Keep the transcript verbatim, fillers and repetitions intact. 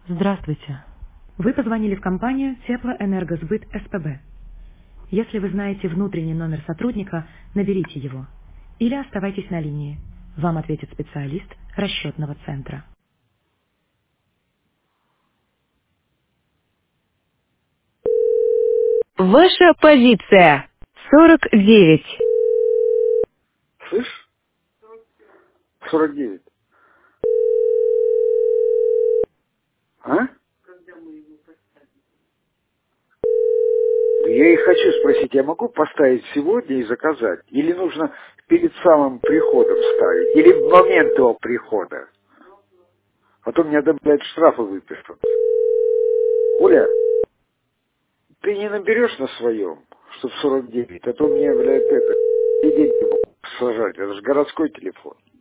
Здравствуйте. Вы позвонили в компанию Теплоэнергосбыт СПБ. Если вы знаете внутренний номер сотрудника, наберите его. Или оставайтесь на линии. Вам ответит специалист расчетного центра. Ваша позиция. сорок девять. Слышь? сорок девять. А? Я и хочу спросить, я могу поставить сегодня и заказать? Или нужно перед самым приходом ставить? Или в момент его прихода? А то мне одобряют штрафы выпишут. Оля, ты не наберешь на своем, чтоб сорок девять, а то мне, блядь, это, и деньги могут сажать. Это же городской телефон.